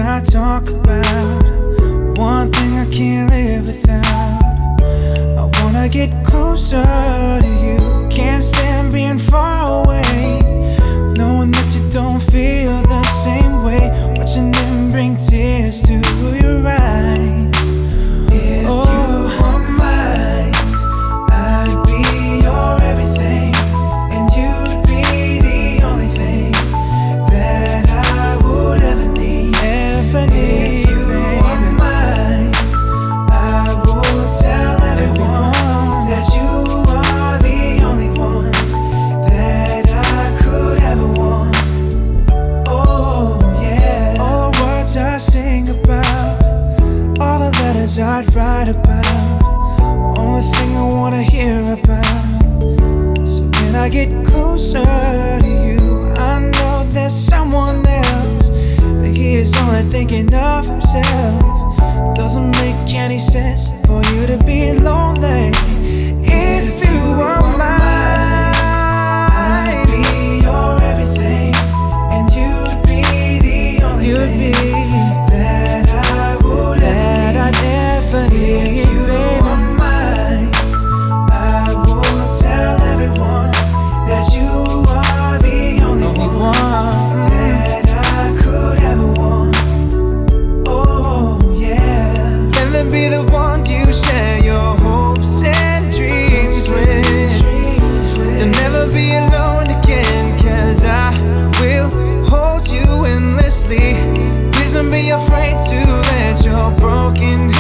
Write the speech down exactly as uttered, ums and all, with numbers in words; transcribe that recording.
I talk about, one thing I can't live without. I wanna get closer to you, can't stand being far away, knowing that you don't feel the same way, watching them bring tears to your eyes. If oh. you were mine, I'd be your everything, and you'd be the only thing that I would ever need. Ever need. If you were mine, I would tell everyone that you are the only one that I could ever want. Oh yeah. All the words I sing about, all the letters I'd write about, only thing I wanna hear about. So when I get closer to you, I know there's someone else, but he is only thinking of himself. Doesn't make any sense for you to be lonely. If you were mine, I'd be your everything, and you'd be the only you'd thing be that I would that ever I'd ever need. If you were mine, I would tell everyone that you are the only, only one, one that I could ever want. Oh yeah. Let me be the one you share your hopes and dreams with. You'll never be alone again, 'cause I will hold you endlessly. Please don't be afraid to let your broken